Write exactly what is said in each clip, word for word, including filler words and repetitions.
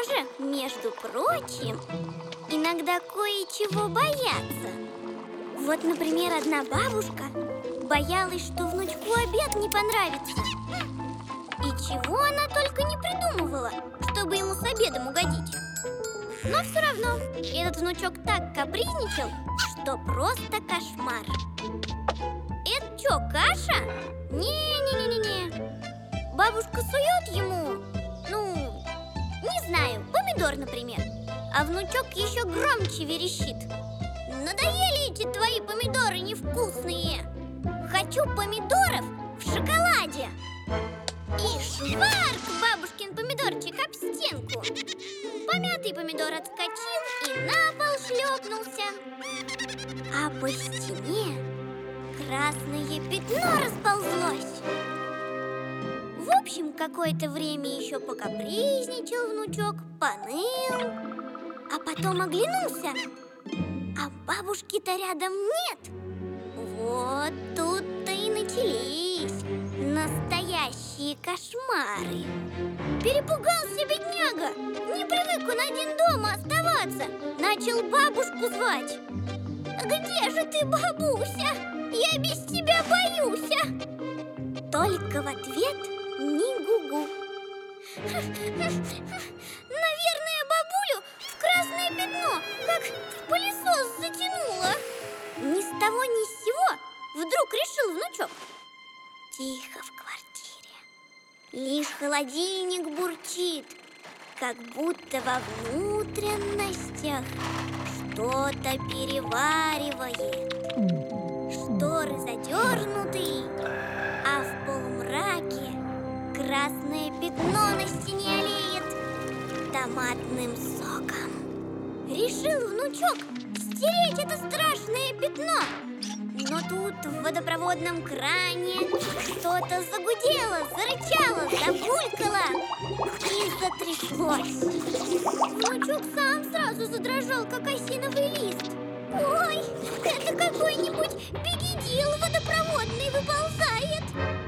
тоже, между прочим, иногда кое-чего боятся. Вот, например, одна бабушка боялась, что внучку обед не понравится. И чего она только не придумывала, чтобы ему с обедом угодить. Но все равно этот внучок так капризничал, что просто кошмар. Это что, каша? Не-не-не-не-не. Бабушка сует ему, ну, не знаю, помидор, например. А внучок еще громче верещит: надоели эти твои помидоры невкусные! Хочу помидоров в шоколаде! И шварк бабушкин помидорчик об стенку. Помятый помидор отскочил и на пол шлепнулся. А по стене красное пятно расползлось. В общем, какое-то время еще покапризничал внучок, поныл, а потом оглянулся, а бабушки-то рядом нет. Вот тут-то и начались настоящие кошмары. Перепугался бедняга, не привык он один дома оставаться. Начал бабушку звать. Где же ты, бабуся? Я без тебя боюсь. Только в ответ ни гу-гу. Наверное, бабулю в красное пятно, как в пылесос, затянуло. Ни с того ни с сего вдруг решил внучок. Тихо в квартире. Лишь холодильник бурчит, как будто во внутренностях что-то переваривает. Шторы задернуты, а в полумраке красное пятно на стене олеет томатным соком. Решил внучок стереть это страшное пятно. Но тут в водопроводном кране что-то загудело, зарычало, забулькало и затряслось. Внучок сам сразу задрожал, как осиновый лист. Ой, это какой-нибудь бегидил водопроводный выползает.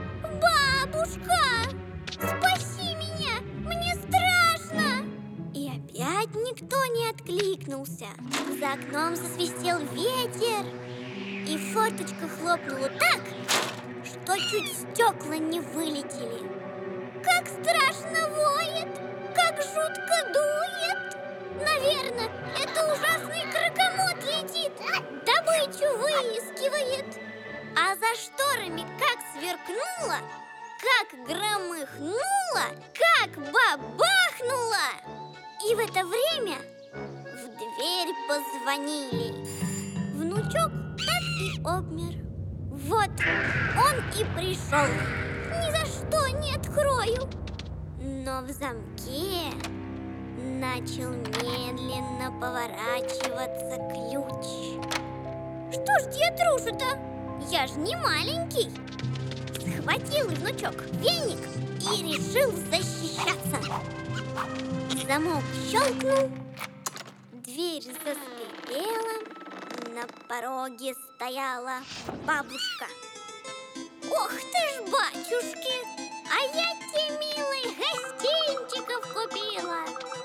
Бабушка, спаси меня, мне страшно. И опять никто не откликнулся. За окном засвистел ветер, и форточка хлопнула так, что чуть стекла не вылетели. Как страшно воет, как жутко дует. Наверное, это ужасный крокомот летит, добычу выискивает. А за шторами как сверкнуло, как громыхнуло, как бабахнуло. И в это время в дверь позвонили. Внучок так и обмер. Вот он и пришел. Ни за что не открою. Но в замке начал медленно поворачиваться ключ. Что ж я трушу-то? Я ж не маленький. Схватил внучок веник и решил защищаться. Замок щелкнул, дверь заскрипела. На пороге стояла бабушка. Ох ты ж, батюшки, а я тебе, милый, гостинчиков купила.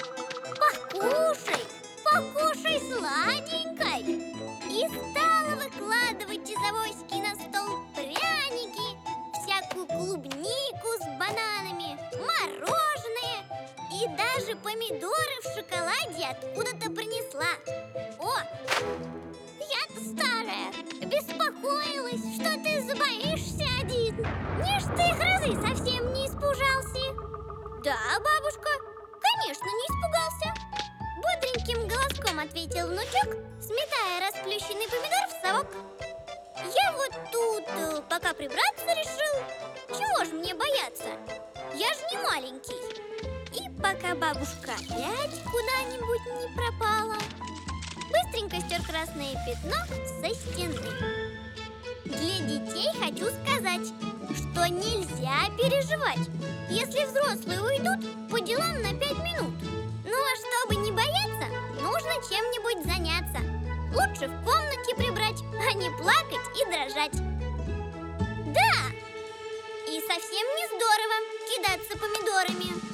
Покушай, покушай сладенькой. И стала выкладывать из авоськи на стол пряники, всякую клубнику с бананами, мороженое и даже помидоры в шоколаде откуда-то принесла. О! Я-то старая, беспокоилась, что ты забоишься один. Не ж ты грозы совсем не испужался. Да, бабушка, конечно, не испугался. Бодреньким голоском ответил внучок, сметая расплющенный помидор в совок. Я вот тут пока прибраться решил. Чего ж мне бояться? Я ж не маленький. И пока бабушка опять куда-нибудь не пропала, быстренько стер красное пятно со стены. Для детей хочу сказать, что нельзя переживать, если взрослые уйдут по делам на пять минут. Ну а чтобы не бояться, нужно чем-нибудь заняться. Лучше в комнате прибрать, а не плакать и дрожать. Да, и совсем не здорово кидаться помидорами.